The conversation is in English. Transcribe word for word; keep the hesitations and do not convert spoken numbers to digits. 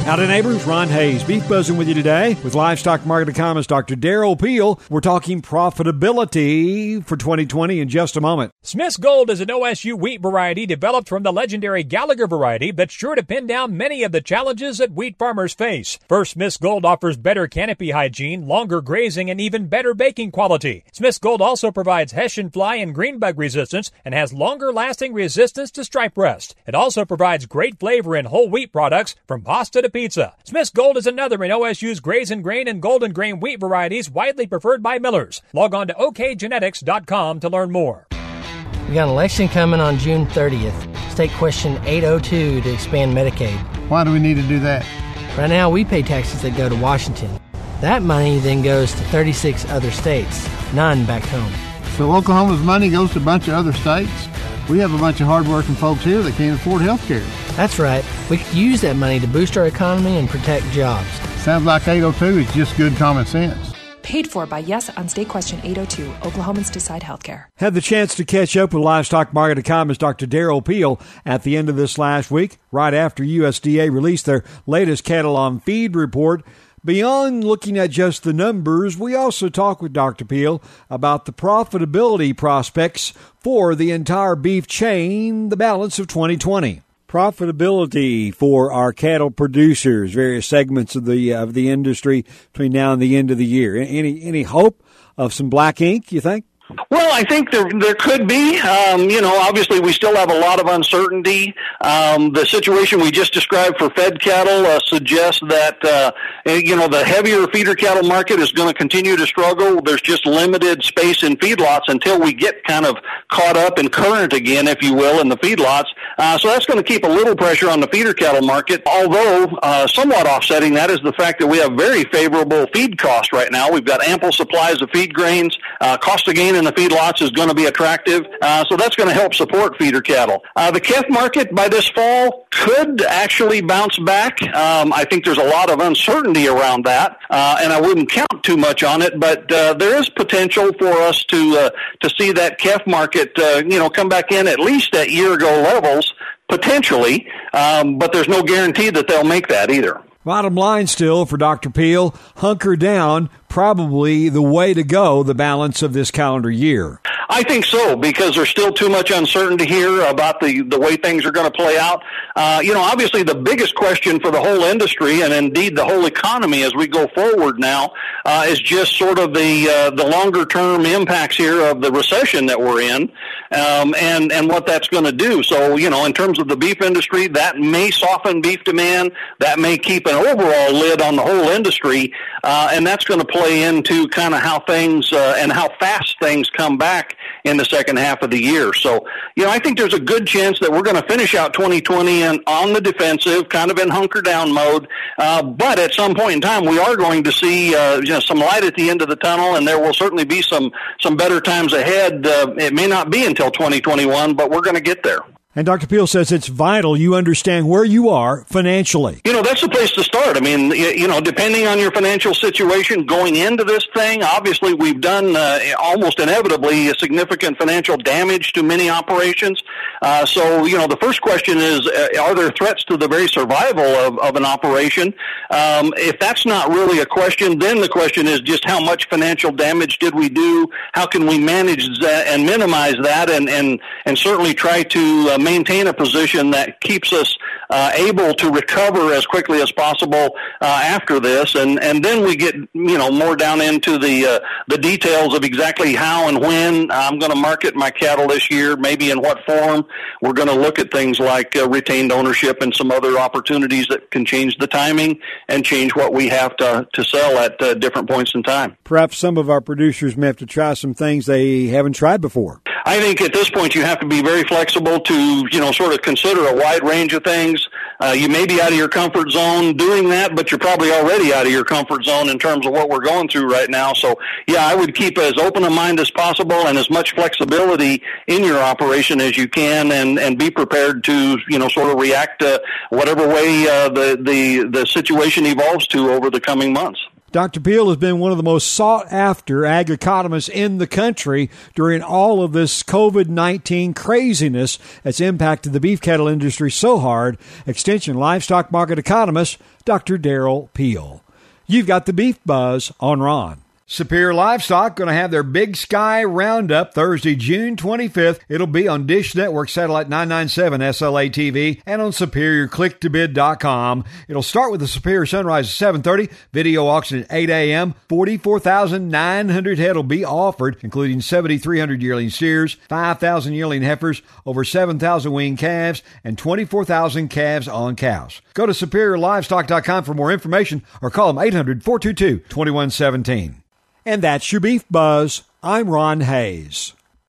Howdy, neighbors. Ron Hayes, Beef Buzzing with you today with livestock market economist Doctor Darrell Peel. We're talking profitability for twenty twenty in just a moment. Smith's Gold is an O S U wheat variety developed from the legendary Gallagher variety that's sure to pin down many of the challenges that wheat farmers face. First, Smith's Gold offers better canopy hygiene, longer grazing, and even better baking quality. Smith's Gold also provides Hessian fly and greenbug resistance and has longer-lasting resistance to stripe rust. It also provides great flavor in whole wheat products from pasta to pizza. Smith's Gold is another in O S U's Graze and Grain and Golden Grain wheat varieties widely preferred by millers. Log on to O K genetics dot com to learn more. We got an election coming on June thirtieth. State question eight oh two to expand Medicaid. Why do we need to do that? Right now, we pay taxes that go to Washington. That money then goes to thirty-six other states, none back home. So Oklahoma's money goes to a bunch of other states? We have a bunch of hardworking folks here that can't afford health care. That's right. We could use that money to boost our economy and protect jobs. Sounds like eight oh two is just good common sense. Paid for by Yes on State Question eight oh two. Oklahomans Decide Healthcare. Had the chance to catch up with livestock market economist Doctor Darrell Peel at the end of this last week, right after U S D A released their latest cattle on feed report. Beyond looking at just the numbers, we also talk with Doctor Peel about the profitability prospects for the entire beef chain, the balance of twenty twenty. Profitability for our cattle producers, various segments of the of the industry between now and the end of the year. Any any hope of some black ink, you think? Well, I think there there could be. Um, you know, obviously we still have a lot of uncertainty. Um, the situation we just described for fed cattle uh, suggests that, uh, you know, the heavier feeder cattle market is going to continue to struggle. There's just limited space in feedlots until we get kind of caught up and current again, if you will, in the feedlots. Uh, so that's going to keep a little pressure on the feeder cattle market, although uh, somewhat offsetting that is the fact that we have very favorable feed costs right now. We've got ample supplies of feed grains. Uh, cost of gain in the feedlots is going to be attractive, uh, so that's going to help support feeder cattle. Uh, the calf market by this fall could actually bounce back. Um, I think there's a lot of uncertainty around that, uh, and I wouldn't count too much on it, but uh, there is potential for us to uh, to see that calf market, uh, you know, come back in at least at year-ago levels, potentially, um, but there's no guarantee that they'll make that either. Bottom line still for Doctor Peel, hunker down, probably the way to go the balance of this calendar year. I think so, because there's still too much uncertainty here about the, the way things are going to play out. Uh, you know, obviously the biggest question for the whole industry and indeed the whole economy as we go forward now uh, is just sort of the uh, the longer term impacts here of the recession that we're in um, and, and what that's going to do. So, you know, in terms of the beef industry, that may soften beef demand. That may keep an overall lid on the whole industry, uh, and that's going to play into kind of how things uh, and how fast things come back in the second half of the year. So, you know, I think there's a good chance that we're going to finish out twenty twenty and on the defensive, kind of in hunker down mode. Uh, but at some point in time, we are going to see uh, you know, some light at the end of the tunnel, and there will certainly be some some better times ahead. Uh, it may not be until twenty twenty-one, but we're going to get there. And Doctor Peel says it's vital you understand where you are financially. You know, that's the place to start. I mean, you know, depending on your financial situation going into this thing, obviously we've done uh, almost inevitably a significant financial damage to many operations. Uh, so, you know, the first question is, uh, are there threats to the very survival of, of an operation? Um, if that's not really a question, then the question is just how much financial damage did we do? How can we manage that and minimize that and, and, and certainly try to uh, maintain a position that keeps us uh, able to recover as quickly as possible uh, after this, and and then we get you know more down into the uh, the details of exactly how and when I'm going to market my cattle this year, maybe in what form. We're going to look at things like uh, retained ownership and some other opportunities that can change the timing and change what we have to to sell at uh, different points in time. Perhaps some of our producers may have to try some things they haven't tried before. I think at this point you have to be very flexible to, you know, sort of consider a wide range of things. Uh, you may be out of your comfort zone doing that, but you're probably already out of your comfort zone in terms of what we're going through right now. So, yeah, I would keep as open a mind as possible and as much flexibility in your operation as you can, and, and be prepared to, you know, sort of react to whatever way uh, the, the, the situation evolves to over the coming months. Doctor Peel has been one of the most sought-after ag economists in the country during all of this COVID nineteen craziness that's impacted the beef cattle industry so hard. Extension livestock market economist, Doctor Darrell Peel. You've got the Beef Buzz on Ron. Superior Livestock going to have their Big Sky Roundup Thursday, June twenty-fifth. It'll be on Dish Network Satellite nine ninety-seven S L A T V and on Superior Click To Bid dot com. It'll start with the Superior Sunrise at seven thirty, video auction at eight a.m. forty-four thousand nine hundred head will be offered, including seven thousand three hundred yearling steers, five thousand yearling heifers, over seven thousand weaned calves, and twenty-four thousand calves on cows. Go to Superior Livestock dot com for more information or call them eight hundred, four two two, two one one seven. And that's your Beef Buzz. I'm Ron Hayes.